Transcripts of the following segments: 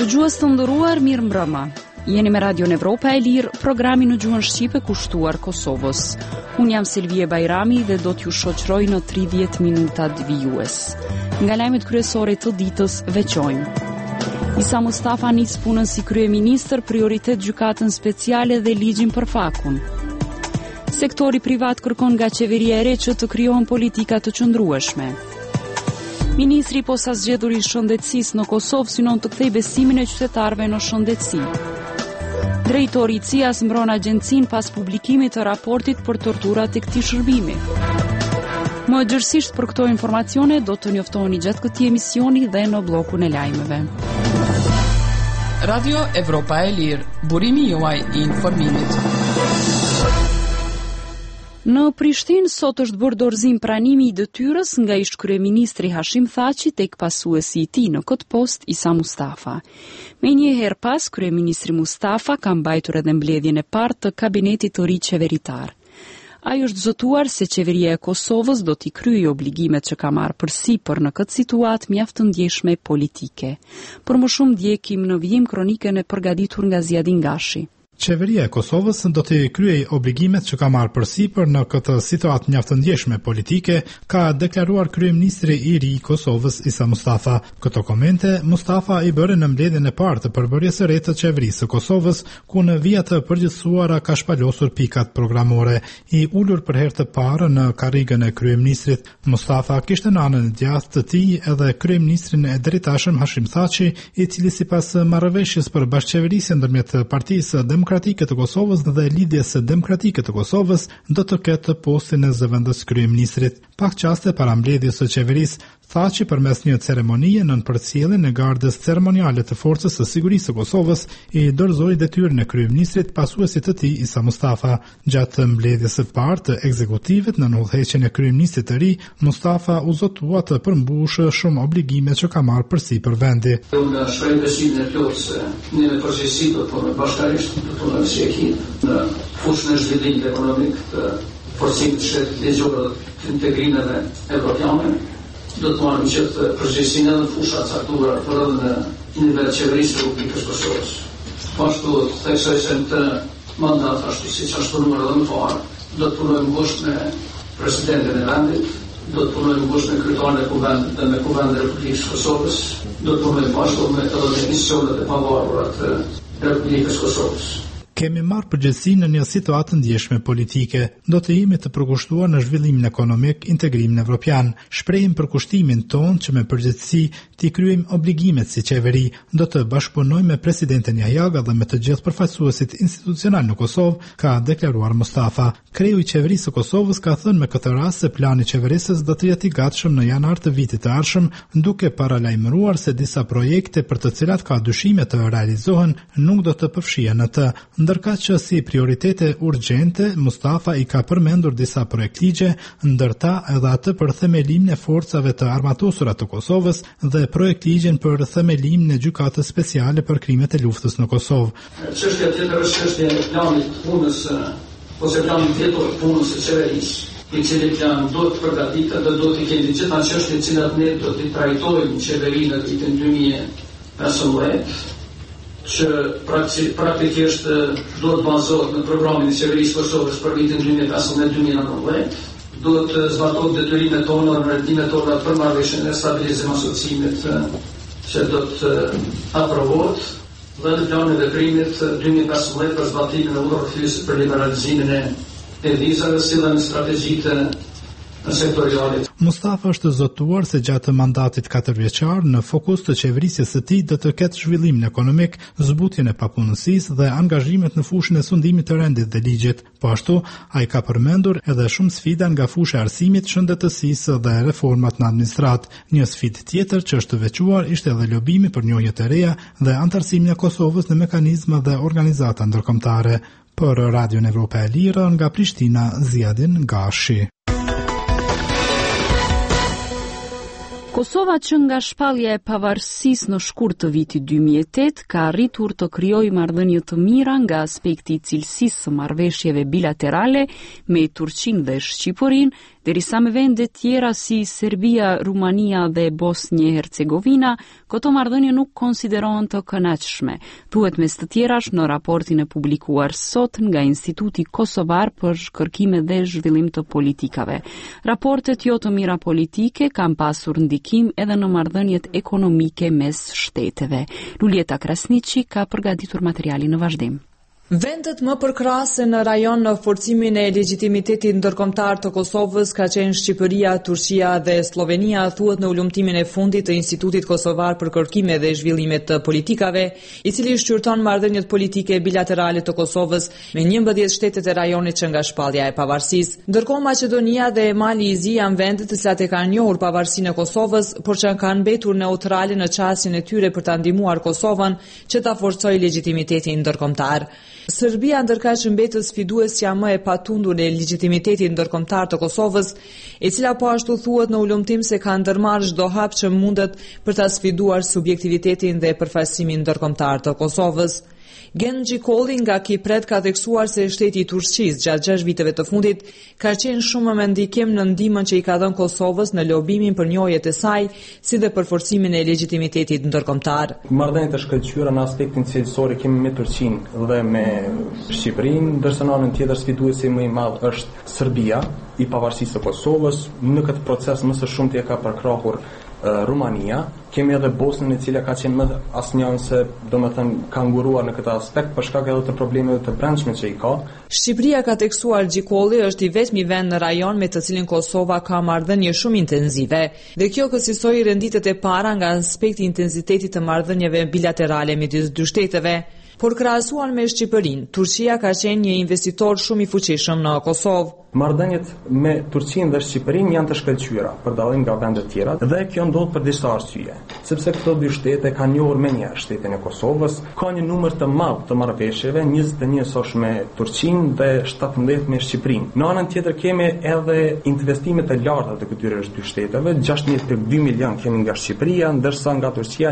Dëgjues të nderuar, mirë mbrëma. Jeni me Radio Evropa e Lirë, programi në gjuhën shqipe kushtuar Kosovës. Unë jam Selvie Bajrami dhe do t'ju shoqëroj në 30 minutat vijues. Nga lajmet kryesore të ditës veçojmë. Isa Mustafa nis punën si kryeministër, prioritet gjykatën speciale dhe ligjin për fakun. Sektori privat kërkon nga qeveria e re që të krijohen politika të qëndrueshme. Ministri i posa zgjedhur i shëndetësisë në Kosovë synon të kthejë besimin e qytetarëve në shëndetësi. Drejtori i CIA-s mbron agjencinë pas publikimit të raportit për torturat e këtij shërbimi. Më gjërësisht për këto informacione do të njoftoheni gjatë këtij emisioni dhe në bllokun e lajmeve. Radio Evropa e Lirë, burimi juaj i informimit. Në Prishtinë sot është bërë dorëzim pranimi i detyrës nga ish-kryeministri Hashim Thaçi tek pasuesi i tij në këtë post Isa Mustafa. Me një herë pas, kryeministri Mustafa ka mbajtur edhe mbledhjen e parë të kabinetit të ri qeveritar. Ai është zotuar se qeveria e Kosovës do t'i kryejë obligimet që ka marrë përsipër në këtë situatë mjaft të ndjeshme politike. Për më shumë ndjekim në vijim kronikën e përgatitur nga Ziadin Gashi. Qeveria e Kosovës do të kryejë obligimet që ka marrë përsipër në këtë situatë mjaft të ndjeshme politike, ka deklaruar kryeministri i ri i Kosovës Isa Mustafa. Këto komente Mustafa i bëre në mbledhjen e parë të përbërjes së re të qeverisë së Kosovës, ku në vija të përgjithësuara ka shpalosur pikat programore. I ulur për herë të parë në karrigën e kryeministrit, Mustafa kishte në anën e djathtë të tij edhe kryeministrin e drejtashëm Hashim Thaçi, i cili sipas marrëveshjes për bashkëqeverisje ndërmjet Partisë Demokratike të Kosovës dhe lidhjes demokratike të Kosovës do të ketë postin e zëvendës kryeministrit. Pak qaste para mbledhjes së qeverisë, Thaçi përmes një ceremonie nën përcjelljen e gardës ceremoniale të Forcës së Sigurisë së Kosovës i dorëzoi detyrën e kryeministrit pasuesit të tij Isa Mustafa. Gjatë mbledhjes së parë të ekzekutivit në udhëheqjen e kryeministrit të ri, Mustafa u zotua të përmbushë shumë obligime që ka marrë përsipër vendi. Unë shpreh besimin e plotë se ne në përgjithësi do të punojmë bashkërisht, do të punojmë si ekip në fushën e zhvillimit ekonomik të forcimit të shtetit ligjor të integrimeve evropiane. Do të marrim qëtë përgjegjësinë edhe në fusha caktuara, por edhe në nivel qeverisë të Republikës Kosovës. Ashtu theksoj se në të mandat ashtu siç është punuar edhe më parë, do të punojmë ngushtë me presidentin e vendit, do të punojmë ngushtë me kryetarin e kuvendit dhe me kuvendin e Republikës Kosovës, do të punojmë bashkë me edhe misionet e pavarura të Republikës Kosovës. Kemi marrë përgjegjësinë në një situatë ndjeshme politike. Do të jemi të përkushtuar në zhvillimin ekonomik, integrimin evropian. Shprehim përkushtimin tonë që me përgjegjësi t'i kryejmë obligimet si qeveri. Do të bashkëpunojmë me presidentin Jajaga dhe me të gjithë përfaqësuesit institucional në Kosovë, ka deklaruar Mustafa. Kreu i qeverisë së Kosovës ka thënë me këtë rast se plani i qeverisës do të jetë i gatshëm në janar të vitit të ardhshëm, duke paralajmëruar se disa projekte për të cilat ka dyshime të realizohen nuk do të përfshihen në të. Ndërka që si prioritete urgjente, Mustafa i ka përmendur disa projektligje, ndërta edhe atë për themelimin e forcave të armatosura të Kosovës dhe projektligjen për themelimin e gjykatës speciale për krimet e luftës në Kosovë. Çështja tjetër është çështja e planit të punës ose planit vjetor të punës së qeverisë, i cili plan do të përgatitet dhe do të kenë gjitha çështjet të cilat ne do t'i trajtojmë në qeverinë në vitin 2015. Që praktikisht do të bazohet në programin e qeverisë Kosovës për vitin 2015-2019, do të zbatohet detyrimet tona në rendimet tona për marrëveshjen e stabilizimit asociimit që do të aprovohet dhe në planin e veprimit 2015 për zbatimin e udhëheqjes për liberalizimin e vizave si dhe në strategjitë sektoriale. Mustafa është zotuar se gjatë mandatit 4 vjeçar në fokus të qeverisjes së tij do të ketë zhvillimin ekonomik, zbutjen e papunësisë dhe angazhimet në fushën e sundimit të rendit dhe ligjit. Po ashtu, ai ka përmendur edhe shumë sfida nga fusha e arsimit, shëndetësisë dhe reformat në administratë. Një sfidë tjetër që është veçuar ishte edhe lobimi për njohje të reja dhe antarësimin e Kosovës në mekanizma dhe organizata ndërkombëtare. Për Radio Evropa e Lirë nga Prishtina, Ziadin Gashi. Kosova që nga shpallja e pavarësisë në shkurt të vitit 2008 ka arritur të krijojë marrëdhënie të mira nga aspekti i cilësisë së marrëveshjeve bilaterale me Turqinë dhe Shqipërinë Derisa me vende tjera si Serbia, Rumania dhe Bosnje e Hercegovina, këto marrëdhënie nuk konsiderohen të kënaqshme. Thuhet mes të tjerash në raportin e publikuar sot nga Instituti Kosovar për kërkime dhe zhvillim të politikave. Raportet jo të mira politike kanë pasur ndikim edhe në marrëdhëniet ekonomike mes shteteve. Luljeta Krasniqi ka përgatitur materialin në vazhdim. Vendet më përkrahase në rajon në forcimin e legitimitetit ndërkombëtar të Kosovës ka qenë Shqipëria, Turqia dhe Slovenia, thuhet në ulëmtimin e fundit të Institutit Kosovar për kërkime dhe zhvillime të politikave, i cili shqyrton marrëdhëniet politike bilaterale të Kosovës me 11 shtetet e rajonit që nga shpallja e pavarësisë. Ndërkohë Maqedonia dhe Mali i Zi janë vende të cilat e kanë njohur pavarësinë e Kosovës, por që kanë mbetur neutrale në çastin e tyre për ta ndihmuar Kosovën që ta forcojë legitimitetin ndërkombëtar. Serbia ndërkaq që mbetet sfiduesja më e patundur e legitimitetit ndërkombëtar të Kosovës, e cila po ashtu thuhet në ulëmtim se ka ndërmarrë çdo hap që mundet për ta sfiduar subjektivitetin dhe përfaqësimin ndërkombëtar të Kosovës. Genxhi Kolli nga Kipret ka theksuar se shteti i Turqisë gjatë 6 viteve të fundit ka qenë shumë më ndikim në ndihmën që i ka dhënë Kosovës në lobimin për njohjet e saj, si dhe për forcimin e legitimitetit ndërkombëtar. Marrëdhëniet e shkëlqyera në aspektin cilësor kemi me Turqinë dhe me Shqipërinë, ndërsa në anën tjetër sfiduesi më i madh është Serbia, i pavarësisë së Kosovës. Në këtë proces më së shumti e ka përkrahur Rumania. Kemi edhe Bosnën, e cila ka qenë më asnjëse, domethënë ka nguruar në këtë aspekt për shkak edhe të problemeve të brendshme që i ka. Shqipëria, ka theksuar Gjikolli, është i vetmi vend në rajon me të cilin Kosova ka marrëdhënie shumë intenzive, dhe kjo kësaj renditet e para nga aspekti i intensitetit të marrëdhënieve bilaterale midis dy shteteve. Por krahasuar me Shqipërinë, Turqia ka qenë një investitor shumë i fuqishëm në Kosovë. Marrëdhëniet me Turqinë dhe Shqipërinë janë të shkëlqyera për dallim nga vendet tjera, dhe kjo ndodh për disa arsye. Sepse këto dy shtete kanë njohur më njëherë shtetin e Kosovës, ka një numër të madh të marrëveshjeve, 21 sosh me Turqinë dhe 17 me Shqipërinë. Në anën tjetër kemi edhe investime të larta të këtyre dy shteteve, 16.2 milion kemi nga Shqipëria, ndërsa nga Turqia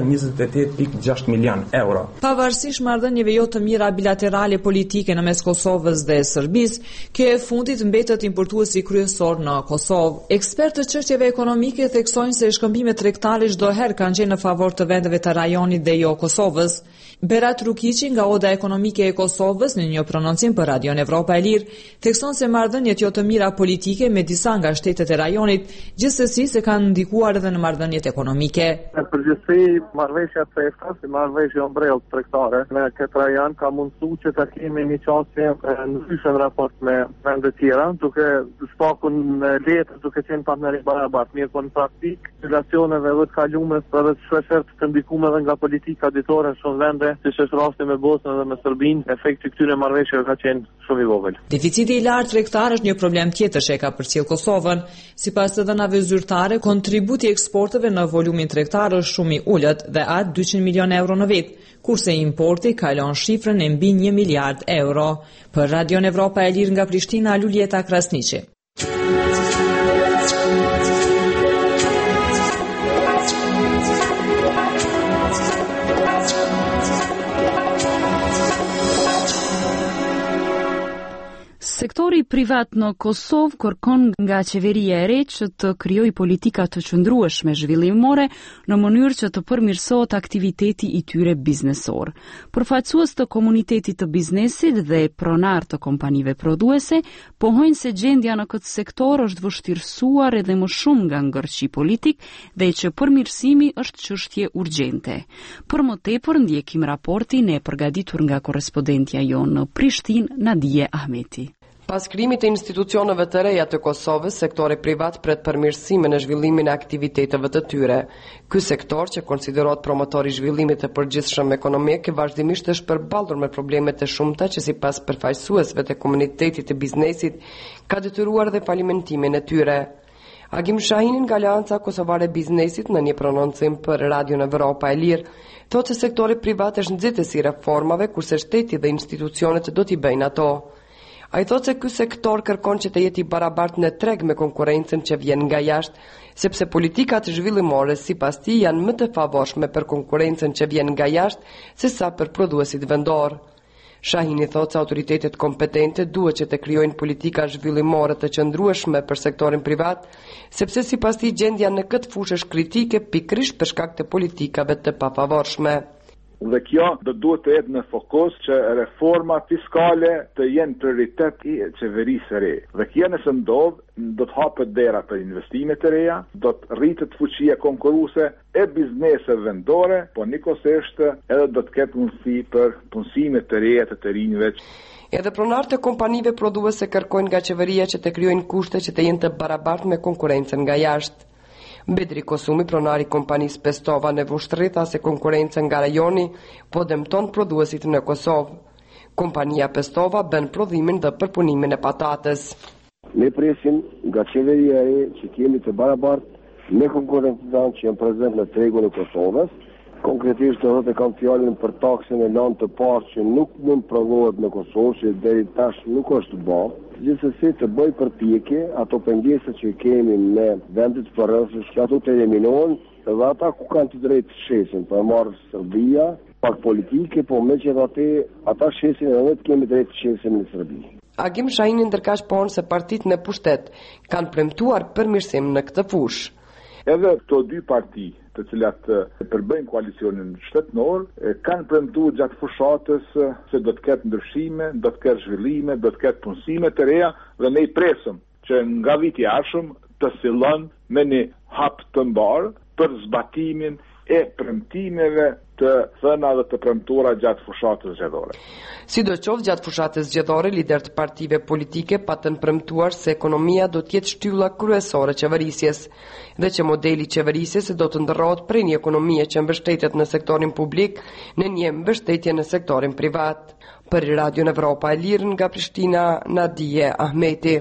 28.6 milion euro. Pavarësisht marrëdhënieve jo të mira bilaterale politike në mes Kosovës dhe Serbisë, kjo e fundit mbetet importuesi kryesor në Kosovë. Ekspertë të çështjeve ekonomike theksojnë se shkëmbimet tregtare çdo herë kanë qenë në favor të vendeve të rajonit dhe jo Kosovës. Berat Rukiqi nga Oda Ekonomike e Kosovës në një prononcim për Radion Evropa e Lirë thekson se marrëdhëniet jo të mira politike me disa nga shtetet e rajonit gjithsesi se kanë ndikuar edhe në marrëdhëniet ekonomike. Në përgjithësi, marrëveshja CEFTA, si marrëveshje ombrell tregtare në këtë rajon ka mundësuar që të kemi një çështje ndryshe në raport me vendet tjera, duke shpakun letër, duke qenë partneri barabartë, mirë po në praktik relacioneve edhe të kaluara edhe të shpeshherë të ndikuara nga politika ditore në shumë vende, siç është rasti me Bosnën dhe me Serbinë, efekti këtyre marrëveshjeve ka qenë shumë i vogël. Deficiti i lartë tregtar është një problem tjetër që ka përcjell Kosovën. Sipas të dhënave zyrtare, kontributi i eksporteve në volumin tregtar është shumë i ulët dhe atë 200 milion euro në vit, kurse importi kalon shifrën e mbi 1 miliard euro. Për Radion Evropa e Lirë nga Prishtina, Luljeta Krasniqi. Sektori privat në Kosovë kërkon nga qeveria e re që të krijojë politika të qëndrueshme zhvillimore në mënyrë që të përmirësohet aktiviteti i tyre biznesor. Përfaqësues të komunitetit të biznesit dhe pronar të kompanive prodhuese pohojnë se gjendja në këtë sektor është vështirësuar edhe më shumë nga ngërçi politik dhe që përmirësimi është çështje urgjente. Për më tepër ndjekim raportin e përgatitur nga korrespondentja jonë në Prishtinë, Nadije Ahmeti. Pas krijimit të institucioneve të reja të Kosovës, sektori privat pret përmirësimin e zhvillimin e aktiviteteve të tyre. Ky sektor, që konsiderohet promotor i zhvillimit të përgjithshëm ekonomik, vazhdimisht është përballur me probleme të shumta që sipas përfaqësuesve të komunitetit të biznesit ka detyruar dhe falimentimin e tyre. Agim Shahinin nga Alianca Kosovare e Biznesit në një prononcim për Radion Evropa e Lirë thotë se sektori privat është nxitës i reformave, kurse shteti dhe institucionet do t'i bëjnë ato. A i thot se ky sektor kërkon që të jeti barabartë në treg me konkurencën që vjen nga jashtë, sepse politikat zhvillimore sipas tij janë më të favorshme për konkurencën që vjen nga jashtë se sa për prodhuesit vendor. Shahini thotë se autoritetet kompetente duhet që të krijojnë politika zhvillimore të qëndrueshme për sektorin privat, sepse sipas tij gjendja në këtë fushë është kritike pikërisht për shkak të politikave të pafavorshme. Dhe kjo do duhet të jetë në fokus që reforma fiskale të jenë prioritet i qeverisë së re. Dhe kjo nëse ndodh, do të hapet dera për investime të reja, do të rritet fuqia konkurruese e bizneseve vendore, po nikosisht edhe do të ketë mundësi për punësime të reja të rinjve. Edhe pronarët e kompanive prodhuese kërkojnë nga qeveria që të krijojnë kushte që të jenë të barabartë me konkurrencën nga jashtë. Bedri Kosumi, pronari kompanisë Pestova në Vushtrri, tha se konkurrenca nga rajoni po dëmton prodhuesit në Kosovë. Kompania Pestova bën prodhimin dhe përpunimin e patatës. Ne presim nga qeveria e që kemi të barabartë me konkurrentët që janë prezent në tregun e Kosovës. Konkretisht edhe kam fjalën për taksën e lanë të parë që nuk mund prodhohet në Kosovë, që deri tash nuk është bërë. Gjithsesi të bëj përpjekje ato pengesa që kemi me vendet përrethës që ato të eliminohen, edhe ata ku kanë të drejtë të shesin, për marrë Serbia, pak politike, po me që ata shesin edhe të kemi drejtë të shesin në Serbi. Agim Shahini ndërkaq pohon se partitë në pushtet kanë premtuar përmirësim në këtë fushë. Edhe këto dy parti të cilat përbëjnë koalicionin shtetënor, kanë premtuar gjatë fushatës se do të ketë ndryshime, do të ketë zhvillime, do të ketë punësime të reja dhe ne i presëm që nga viti i ardhshëm të sillon me një hap të mbarë për zbatimin e premtimeve të thëna dhe të premtuara gjatë fushatës zgjedhore. Sidoqoftë gjatë fushatës zgjedhore, lider të partive politike patën premtuar se ekonomia do të jetë shtylla kryesore e qeverisjes dhe që modeli i qeverisjes do të ndërrohet prej një ekonomie që mbështetet në sektorin publik në një mbështetje në sektorin privat. Për Radio Evropa e Lirë nga Prishtina, Nadije Ahmeti.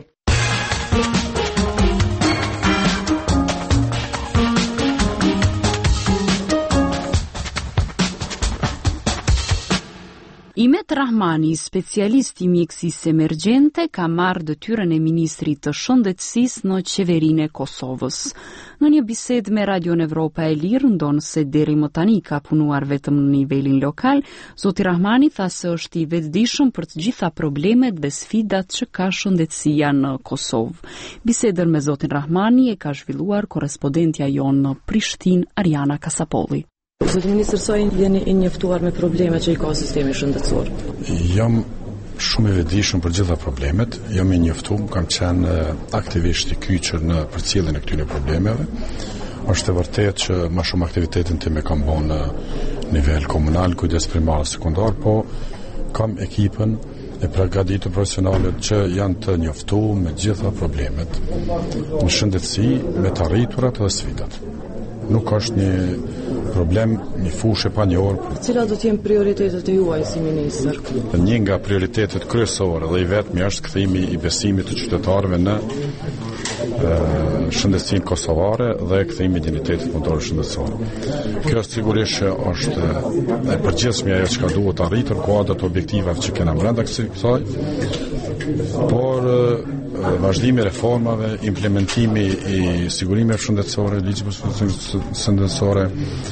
Imet Rahmani, specialist i mjekësisë emergjente, ka marrë detyrën e ministrit të shëndetësisë në qeverinë e Kosovës. Në një bisedë me Radio Evropa e Lirë, ndonë se deri më tani ka punuar vetëm në nivelin lokal, zoti Rahmani tha se është i vetëdijshëm për të gjitha problemet dhe sfidat që ka shëndetësia në Kosovë. Bisedën me zotin Rahmani e ka zhvilluar korrespondentja jonë në Prishtinë, Ariana Kasapolli. Zoti ministër, sa jeni i njoftuar me problemet që i ka sistemi shëndetësor? Jam shumë i vetëdijshëm për gjitha problemet, jam i njoftuar, kam qenë aktivisht i kyçur në përcjelljen e këtyre problemeve. Është e vërtetë që më shumë aktivitetin tim e kam bën në nivel komunal, kujdes primar, sekondar, po kam ekipën e përgatitur profesionale që janë të njoftuar me gjitha problemet në shëndetësi, me të arriturat dhe sfidat. Nuk është një problem, një fushë pa një orë. Cilat do të jenë prioritetet e juaj si ministër? Një nga prioritetet kryesore dhe i vetmi është kthimi i besimit të qytetarëve në shëndetësinë kosovare dhe kthimi i dinjitetit punëtor shëndetësor. Kjo sigurisht është e përgjithshme ajo që duhet arritur kuadrat objektive që kena brenda kësaj, por vazhdimi i reformave, implementimi i sigurimeve shëndetësore, ligjit shëndetësore,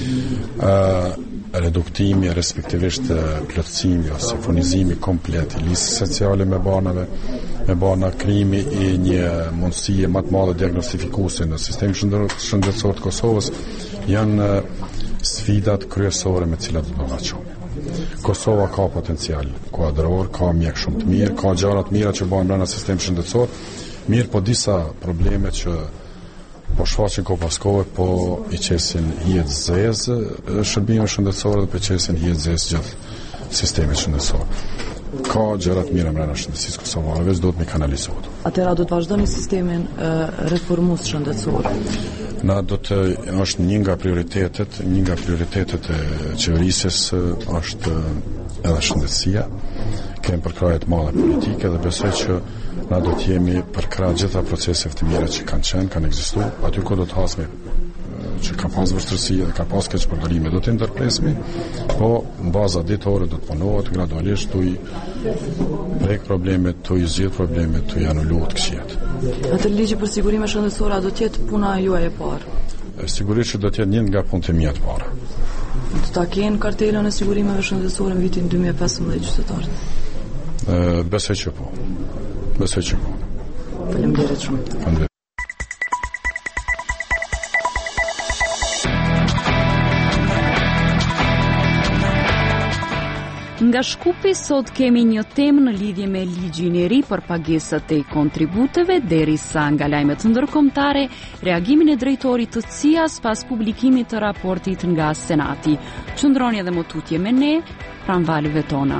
reduktimi, respektivisht plotësimi ose furnizimi komplet i listës sociale me bana, krijimi i një mundësie më të madhe diagnostikuese në sistemin shëndetësor të Kosovës janë sfidat kryesore me cilat do të ballafaqohemi. Kosova ka potencial kuadror, ka mjek shumë të mirë, ka gjëra të mira që bëhen brenda sistemit shëndetësor, mirë po disa probleme që po shfaqen ko pas kohë, po i qesin hijet zezë shërbime shëndetësore dhe po i qesin hijet zezë gjithë sistemit shëndetësor. Ka gjëra të mira brenda shëndetësisë kosovare, veç do të mi kanalizohet. Atëra do të vazhdoni sistemin reformues shëndetësor? Na do të është një nga prioritetet e qeverisjes është edhe shëndetësia. Kemi përkraje të madhe politike dhe besoj që na do të jemi përkrah gjitha proceseve të mira që kanë ekzistuar, aty ku do të hasmi që ka pas vështirësi dhe ka pas keq përdorime do të ndërpresmi, po në baza ditore do të punohet gradualisht tu i prek problemet, tu i zgjidh problemet, tu i anuluohet këqijat. Atë ligji për sigurime shëndetësore do të jetë puna juaj e parë? Sigurisht që do të jetë një nga punët e mia të para. Do ta kenë kartelën e sigurimeve shëndetësore në vitin 2015 qytetarët? Besoj që po. Faleminderit shumë. Nga Shkupi sot kemi një temë në lidhje me ligjin e ri për pagesat e kontributeve, derisa nga lajmet ndërkombëtare, reagimin e drejtorit të CIA-s pas publikimit të raportit nga Senati. Qëndroni edhe më tutje me ne, pranë valëve tona.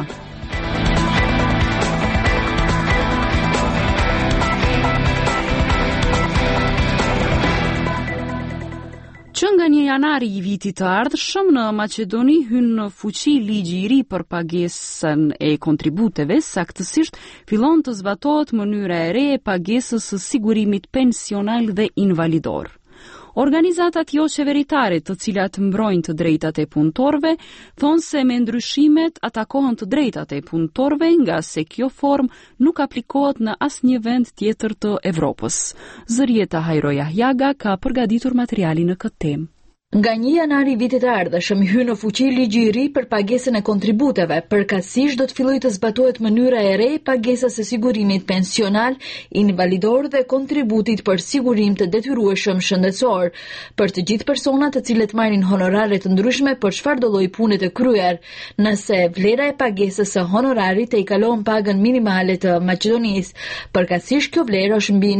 Që nga 1 janari i vitit të ardhshëm në Maqedoni hyn në fuqi ligji i ri për pagesën e kontributeve, saktësisht fillon të zbatohet mënyra e re e pagesës së sigurimit pensional dhe invalidor. Organizatat jo qeveritare të cilat mbrojnë të drejtat e punëtorëve thonë se me ndryshimet atakohen të drejtat e punëtorëve nga se kjo formë nuk aplikohet në asnjë vend tjetër të Evropës. Zërieta Hajro Jahjaga ka përgatitur materialin në këtë temë. Nga 1 janari vitit të ardhshëm hyn në fuqi ligji i ri për pagesën e kontributeve, përkatësisht do të fillojë të zbatohet mënyra e re e pagesës së sigurimit pensional, invalidor dhe kontributit për sigurim të detyrueshëm shëndetësor, për të gjithë personat të cilët marrin honorare të ndryshme për çfarëdo lloji pune të kryer, nëse vlera e pagesës së honorarit e i kalon pagën minimale të Maqedonisë, përkatësisht kjo vlerë është mbi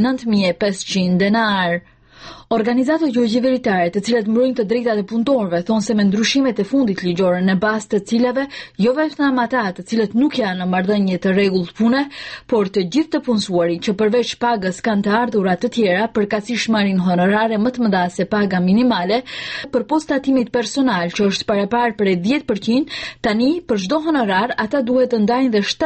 9500 denar. Organizatat jo qeveritare të cilat mbrojnë të drejtat e punëtorëve thonë se me ndryshimet e fundit ligjore në bazë të cilave jo vetëm ata të cilët nuk janë në marrëdhënie të rregullt pune, por të gjithë të punësuarit që përveç pagës kanë të ardhurat të tjera, përkatësisht marrin honorare më të mëdha se paga minimale, për post tatimit personal që është parapar për 10%, tani për çdo honorar ata duhet të ndajnë dhe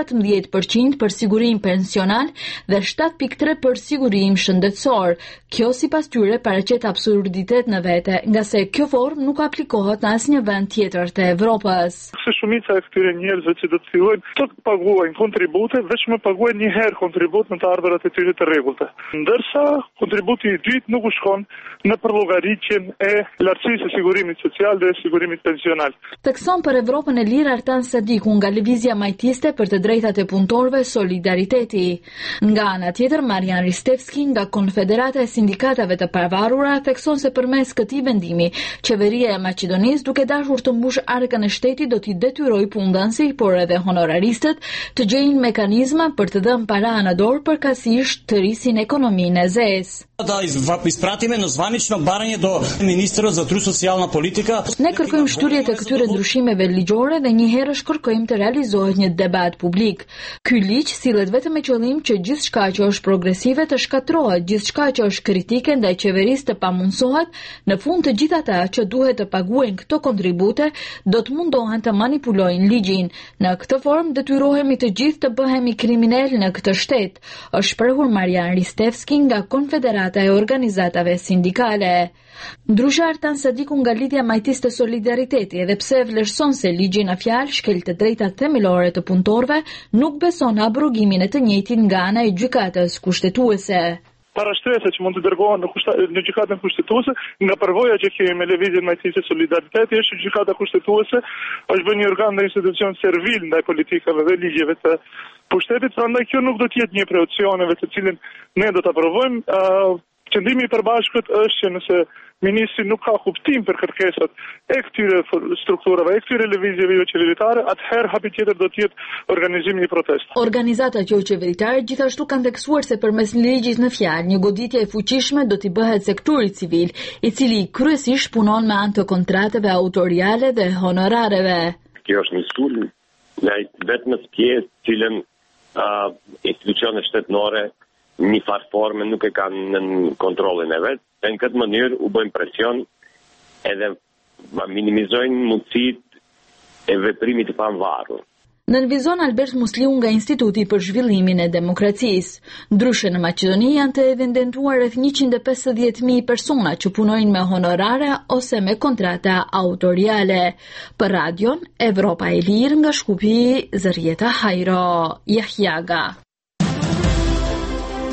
17% për sigurim pensional dhe 7.3 për sigurim shëndetësor. Kjo sipas tyre paraqet absurditet në vete, nga se kjo formë nuk aplikohet në asnjë vend tjetër të Evropës. Se shumica e këtyre njerëzve që do të fillojnë të paguajnë kontribute, vetëm më paguajnë një herë kontribut në të ardhurat e tyre të rregulta. Ndërsa kontributi i dytë nuk u shkon në përllogaritjen e lartësisë së sigurimit social dhe sigurimit pensional. Thekson për Evropën e lirë Artan Sadiku nga Lëvizja Majtiste për të drejtat e punëtorëve Solidariteti. Nga ana tjetër Marian Ristevski nga Konfederata e Sindikatave të Pavarura thekson se përmes këtij vendimi, qeveria e Maqedonisë duke dashur të mbush arkën e shtetit do t'i detyroj punëdhënësit, por edhe honoraristët të gjejnë mekanizma për të dhënë para në dorë përkatësisht të rrisin ekonominë e zezë. Da ispratime në zvanično baranje do ministrët za trud socijalna politika. Ne kërkojmë shturje të këtyre ndryshimeve ligjore dhe njëherësh kërkojmë të realizohet një debat publik. Ky ligj sillet vetëm me qëllim që gjithçka që është progresive të shkatrohet, gjithçka që është kritike ndaj qeverisë të pamundsohet, në fund të gjithë ata që duhet të paguajnë këto kontribute do të mundohen të manipulojnë ligjin. Në këtë formë detyrohemi të gjithë të bëhemi kriminal në këtë shtet, është shprehur Marian Ristevski nga Konfederata e organizatave sindikale. Ndryshe Artan Sadiku nga Lidhja Majtiste Solidariteti, edhe pse vlerëson se ligji në fjalë shkel të drejtat themelore të punëtorëve, nuk beson abrogimin e të njëjtit nga ana e gjykatës kushtetuese. Para shtresa që mund të dërgohen në gjykatën kushtetuese, nga përvoja që kemi me Lëvizjen Majtiste Solidariteti është që gjykata kushtetuese është bërë një organ dhe institucion servil ndaj politikave dhe ligjeve të pushtetit, prandaj kjo nuk do të jetë një prej opsioneve të cilin ne do ta provojmë. Qëndrimi i përbashkët është që nëse ministri nuk ka kuptim për kërkesat e këtyre strukturave, e këtyre lëvizjeve jo qeveritare, atëherë hapi tjetër do të jetë organizimi i protestë. Organizatat jo qeveritare gjithashtu kanë theksuar se përmes ligjit në fjalë, një goditje e fuqishme do t'i bëhet sektorit civil, i cili kryesisht punon me anë të kontrateve autoriale dhe honorareve. Kjo është një sulm ndaj vetëm pjesë cilën institucionet shtetënore një farë forme nuk e kanë në kontrollin e vetë, dhe në këtë mënyrë u bëjmë presion edhe minimizojnë mundësitë e veprimit të pavarur. Nënvizon Albert Musliu nga Instituti për Zhvillimin e Demokracisë. Ndryshe në Maqedoni janë të evidentuar rreth 150.000 persona që punojnë me honorare ose me kontrata autoriale. Për radion Evropa e Lirë nga Shkupi, Zërieta Hajro Jahjaga.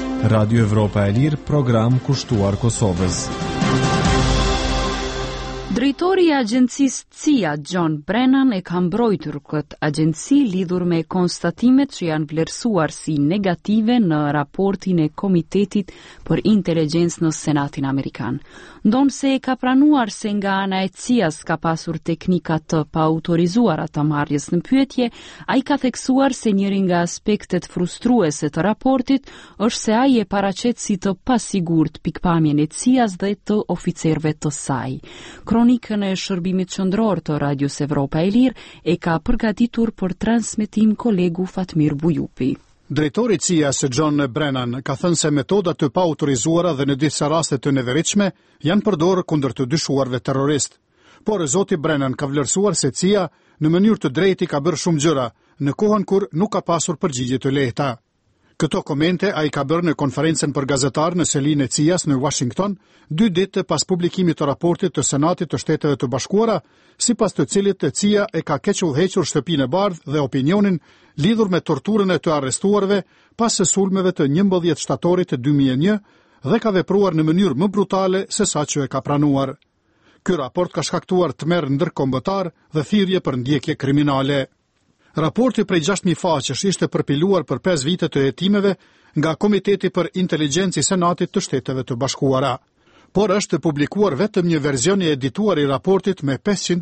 Radio Evropa e Lirë, program kushtuar Kosovës. Drejtori i agjencisë CIA, John Brennan, e ka mbrojtur këtë agjenci lidhur me konstatimet që janë vlerësuar si negative në raportin e Komitetit për Inteligjencë në Senatin Amerikan. Ndonë se e ka pranuar se nga ana e CIA-s ka pasur teknika të paautorizuara të marrjes në pyetje, ai ka theksuar se njëri nga aspektet frustruese të raportit është se ai e paraqet si të pasigurt pikpamjen e CIA-s dhe të oficerëve të saj. Kronikën e shërbimit qendror të Radios Evropa e Lirë e ka përgatitur për transmetim kolegu Fatmir Bujupi. Drejtori CIA-s John Brennan ka thënë se metodat të paautorizuara dhe në disa raste të neveritshme janë përdorur kundër të dyshuarve terrorist. Por zoti Brennan ka vlerësuar se CIA në mënyrë të drejtë ka bërë shumë gjëra në kohën kur nuk ka pasur përgjigje të lehta. Këto komente ai ka bërë në konferencën për gazetarë në selinë e CIA-s në Washington, 2 ditë pas publikimit të raportit të Senatit të Shteteve të Bashkuara, sipas të cilit CIA e ka keq udhëhequr shtëpinë e bardhë dhe opinionin lidhur me torturën e të arrestuarve pas së sulmeve të 11 shtatorit të 2001 dhe ka vepruar në mënyrë më brutale se sa që e ka pranuar. Ky raport ka shkaktuar tmerr ndërkombëtar dhe thirrje për ndjekje kriminale. Raporti prej 6.000 faqesh ishte përpiluar për 5 vite të hetimeve nga Komiteti për Inteligjencë i Senatit të Shteteve të Bashkuara, por është publikuar vetëm një verzion i edituar i raportit me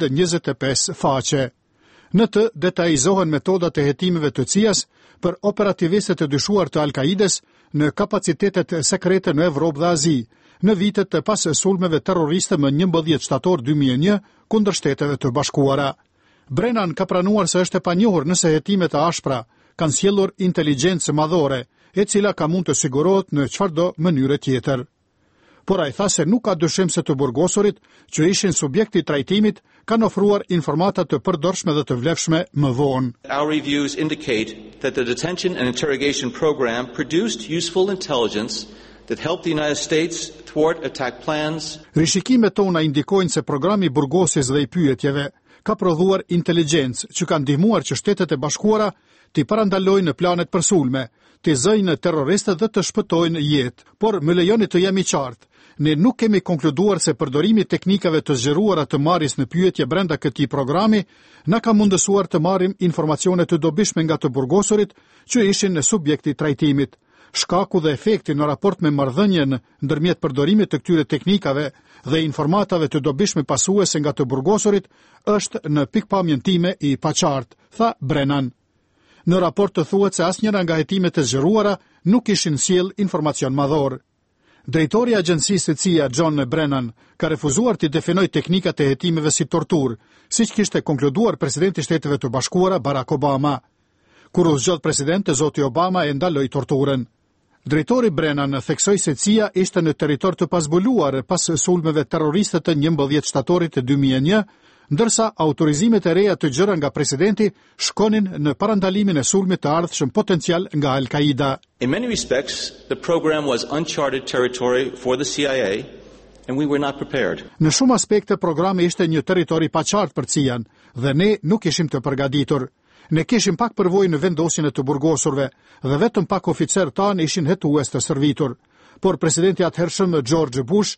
525 faqe. Në të detajzohen metodat e hetimeve të CIA-s për operativistët e dyshuar të Al-Kaides në kapacitetet sekrete në Evropë dhe Azi, në vitet të pas sulmeve terroriste më 11 shtator 2001 kundër Shteteve të Bashkuara. Brennan ka pranuar se është e panjohur nëse hetimet e ashpra kanë sjellur inteligjencë madhore, e cila ka mund të sigurohet në çfarëdo mënyrë tjetër. Por ai tha se nuk ka dyshim se të burgosurit, që ishin subjekti i trajtimit, kanë ofruar informata të përdorshme dhe të vlefshme më vonë. Our reviews indicate that the detention and interrogation program produced useful intelligence that helped the United States thwart attack plans. Rishikimet tona indikojnë se programi i burgosjes dhe i pyetjeve ka prodhuar inteligjencë që ka ndihmuar që Shtetet e Bashkuara t'i parandalojnë në planet për sulme, t'i zëjnë terroristët dhe të shpëtojnë jetë. Por më lejoni të jemi qartë, ne nuk kemi konkluduar se përdorimi teknikave të zgjeruara të marrjes në pyetje brenda këtij programi na ka mundësuar të marrim informacione të dobishme nga të burgosurit që ishin në subjekti i trajtimit. Shkaku dhe efekti në raport me marrëdhënien ndërmjet përdorimit të këtyre teknikave dhe informatave të dobishme pasuese nga të burgosurit është në pikpamjen time i paqartë, tha Brennan. Në raport të thuhet se asnjëra nga hetimet e zgjeruara nuk ishin sjell informacion madhor. Drejtori i agjencisë CIA John Brennan ka refuzuar të definojë teknikat e hetimeve si torturë, siç kishte konkluduar presidenti i Shteteve të Bashkuara Barack Obama. Kur u zgjodh president, zoti Obama e ndaloi torturën. Drejtori Brennan theksoi se CIA ishte në territor të pazbuluar pas sulmeve terroriste të 11 shtatorit të 2001, ndërsa autorizimet e reja të gjëra nga presidenti shkonin në parandalimin e sulmit të ardhshëm potencial nga Al-Qaida. In many respects, the program was uncharted territory for the CIA, and we were not prepared. Në shumë aspekte programi ishte një territor i paqartë për CIA-n dhe ne nuk ishim të përgatitur. Ne kishim pak përvojë në vendosjen e të burgosurve dhe vetëm pak oficerë tanë ishin hetues të servitur. Por presidenti atëhershëm George Bush,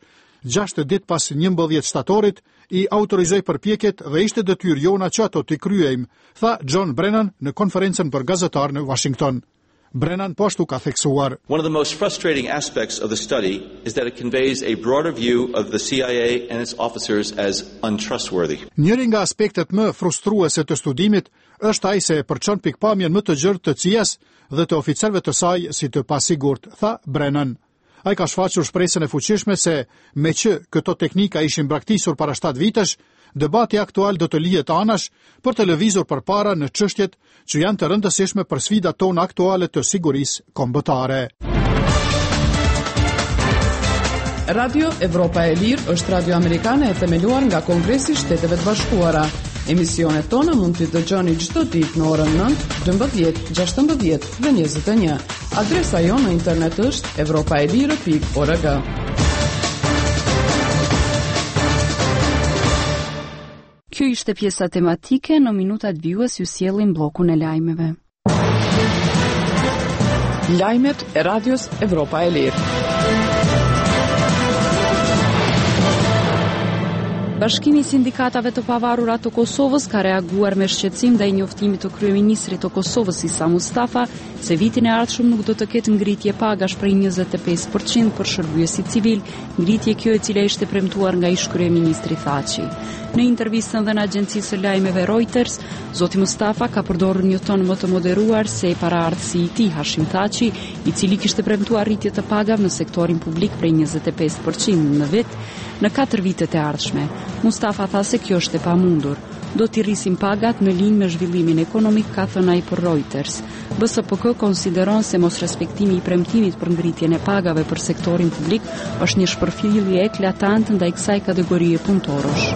6 ditë pas 11 shtatorit, i autorizoi përpjekjet dhe ishte detyrë jona që ato t'i kryejmë, tha John Brennan në konferencën për gazetarë në Washington. Brennan po ashtu ka theksuar. One of the most frustrating aspects of the study is that it conveys a broader view of the CIA and its officers as untrustworthy. Njëri nga aspektet më frustruese të studimit është ai se e përçon pikpamjen më të gjerë të CIA-s dhe të oficerëve të saj si të pasigurt, tha Brennan. Ai ka shfaqur shpresën e fuqishme se me që këto teknika ishin braktisur para 7 vitesh, debati aktual do të lihet anash për të lëvizur përpara në çështjet që janë të rëndësishme për sfidat tona aktuale të sigurisë kombëtare. Radio Evropa e Lirë është radio amerikane e themeluar nga Kongresi i Shteteve të Bashkuara. Emisionet tona mund t'i dëgjoni çdo ditë në orën 9, 12, 16 dhe 21. Adresa jonë në internet është europaelire.org. Kjo ishte pjesa tematike, në minutat vjues ju sjellim bllokun e lajmeve. Lajmet e Radios Evropa e Lirë. Bashkimi i sindikatave të pavarura të Kosovës ka reaguar me shqetësim ndaj njoftimit të kryeministrit të Kosovës Isa Mustafa se vitin e ardhshëm nuk do të ketë ngritje pagash prej 25% për shërbyesi civil, ngritje kjo e cila ishte premtuar nga ish kryeministri Thaçi. Në intervistën dhe në agjencisë së lajmeve Reuters, zoti Mustafa ka përdorur një ton më të moderuar se i paraardhësi i tij Hashim Thaçi, i cili kishte premtuar rritje të pagave në sektorin publik prej 25% në vit në 4 vitet e ardhshme. Mustafa tha se kjo është e pamundur. Do t'i rrisim pagat në linjë me zhvillimin ekonomik, ka thënë ai për Reuters. BSPK konsideron se mos respektimi i premtimit për ngritjen e pagave për sektorin publik është një shpërfillje eklatant ndaj kësaj kategorie punëtorësh.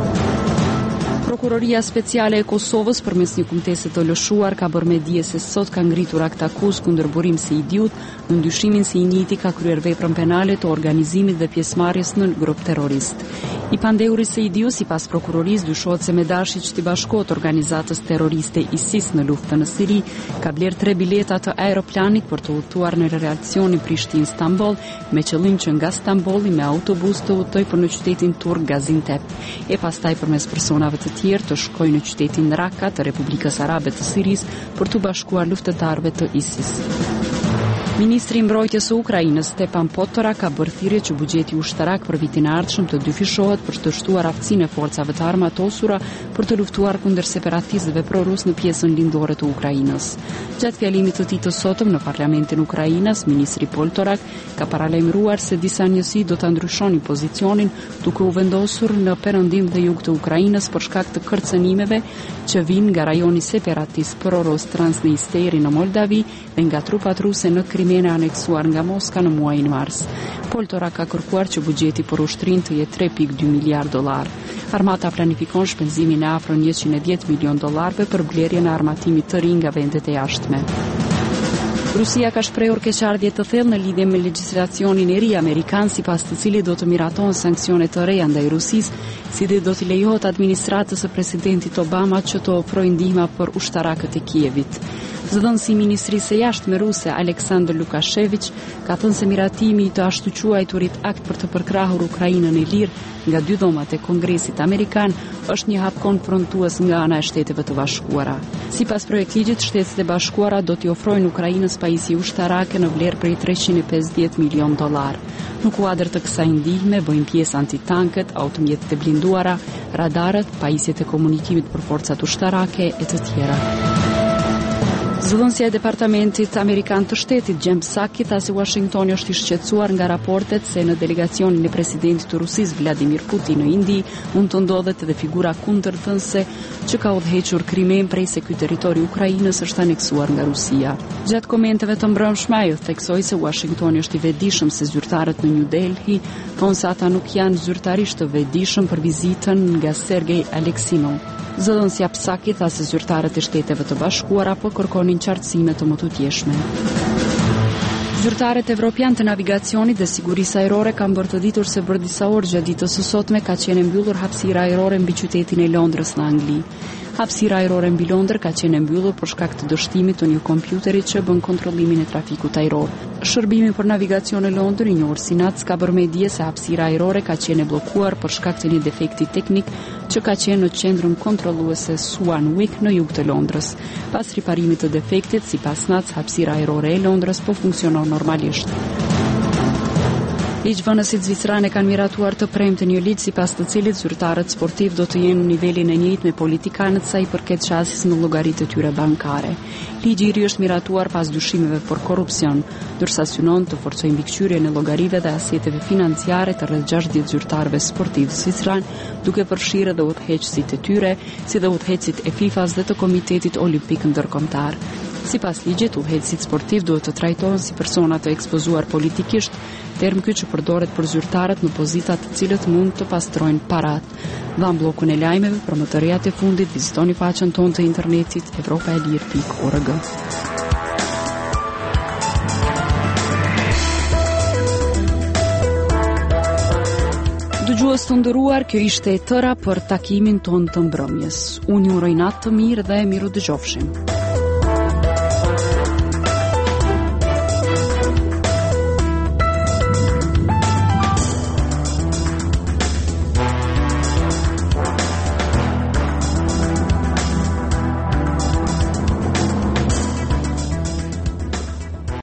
Prokuroria Speciale e Kosovës përmes një kumtese të lëshuar ka bërë me dije se sot ka ngritur akt akuzë kundër burimit se idiot në ndyshimin se i njëjti ka kryer veprën penale të organizimit dhe pjesëmarrjes në grup terrorist. I pandeuri se idiot sipas prokurorisë dyshohet se me dashje që t'i bashkohet organizatës terroriste ISIS në luftën në Siri, ka bler 3 bileta të aeroplanit për të udhëtuar në relacionin Prishtinë-Stamboll me qëllim që nga Stambolli me autobus të udhëtoj për në qytetin turk Gaziantep e pastaj përmes personave të tjerë të shkojnë në qytetin Raqqa të Republikës Arabe të Sirisë për të bashkuar luftëtarëve të ISIS. Ministri i Mbrojtjes së Ukrainës Stepan Potora ka bërë thirrje që buxheti ushtarak për vitin e ardhshëm të dyfishohet për të shtuar aftësinë e forcave të armatosura për të luftuar kundër separatistëve prorus në pjesën lindore të Ukrainës. Gjatë fjalimit të tij të sotëm në Parlamentin Ukrainas, ministri Poltorak ka paralajmëruar se disa njësi do ta ndryshonin pozicionin duke u vendosur në perëndim dhe jug të Ukrainës për shkak të kërcënimeve që vijnë nga rajoni separatist prorus Transnisteri në Moldavi dhe nga trupat ruse në Krimen e aneksuar nga Moska në muajin mars. Poltorak ka kërkuar që buxheti për ushtrin të jetë 3.2 miliard dollar. Armata planifikon shpenzimin e afro 110 milion dollarëve për blerjen e armatimit të ri nga vendet e jashtme. Rusia ka shprehur keqardhje të thellë në lidhje me legjislacionin e ri amerikan, sipas të cilit do të miratohen sanksione të reja ndaj Rusisë, si dhe do t'i lejohet administratës së presidentit Obama që të ofrojë ndihmë për ushtarakët e Kievit. Zëdhënësi i Ministrisë së Jashtme ruse Aleksandr Lukashevich ka thënë se miratimi i të ashtu quajturit akt për të përkrahur Ukrainën e lirë nga 2 dhomat e Kongresit Amerikan është një hap konfrontues nga ana e Shteteve të Bashkuara. Sipas projektligjit, Shtetet e Bashkuara do t'i ofrojnë Ukrainës pajisje ushtarake në vlerë prej 350 milion dollar. Në kuadër të kësaj ndihme bëjnë pjesë antitanket, automjetet e blinduara, radarët, pajisjet e komunikimit për forcat ushtarake e të tjera. Zëdhënësia e Departamentit Amerikan të Shtetit Jen Psaki tha se Washingtoni është i shqetësuar nga raportet se në delegacionin e presidentit të Rusisë Vladimir Putin në Indi mund të ndodhet edhe figura kundërthënëse që ka udhëhequr Krimen prej se ky territori i Ukrainës është aneksuar nga Rusia. Gjatë komenteve të mbrëmshme ajo theksoi se Washingtoni është i vetëdijshëm se zyrtarët në New Delhi thonë se ata nuk janë zyrtarisht të vetëdijshëm për vizitën nga Sergej Aleksinov. Zëdhënësia Psaki tha se zyrtarët e Shteteve të Bashkuara po kërkonin qartësime të mëtutjeshme. Zyrtarët evropian të navigacionit dhe sigurisë ajrore kanë bërë të ditur se për disa orë gjatë ditës së sotme ka qenë mbyllur hapësira ajrore mbi qytetin e Londrës në Angli. Hapësira ajrore mbi Londër ka qenë mbyllur për shkak të dështimit të një kompjuteri që bën kontrollimin e trafikut ajror. Shërbimi për navigacion e Londër, i njohur si NATS, ka bërë me dije se hapësira ajrore ka qenë bllokuar për shkak të një defekti teknik që ka qenë në qendrën kontrolluese Swanwick në jug të Londrës. Pas riparimit të defektit, sipas NATS, hapësira ajrore e Londrës po funksionon normalisht. Ligjvënësit zvicrane kanë miratuar të premte një ligj sipas të cilit zyrtarët sportiv do të jenë në nivelin e njëjtë me politikanët sa i përket çastis në llogaritë e tyre bankare. Ligji i ri është miratuar pas dyshimeve për korrupsion, ndërsa synon të forcojë mbikëqyrjen e llogarive dhe aseteve financiare të rreth 60 zyrtarëve sportiv zvicran, duke përfshirë edhe udhëheqësit e tyre, si dhe udhëheqësit e FIFA-s dhe të Komitetit Olimpik Ndërkombëtar. Sipas ligjit, udhëheqësit sportiv duhet të trajtohen si persona të ekspozuar politikisht, term ky që përdoret për zyrtarët në pozita të cilët mund të pastrojnë parat. Dhan bllokun e lajmeve për më të rejat e fundit, vizitoni faqen tonë të internetit evropaelir.org. Dëgjues të nderuar, kjo ishte e tëra për takimin tonë të mbrëmjes. Unë ju uroj natë të mirë dhe miru dëgjofshim.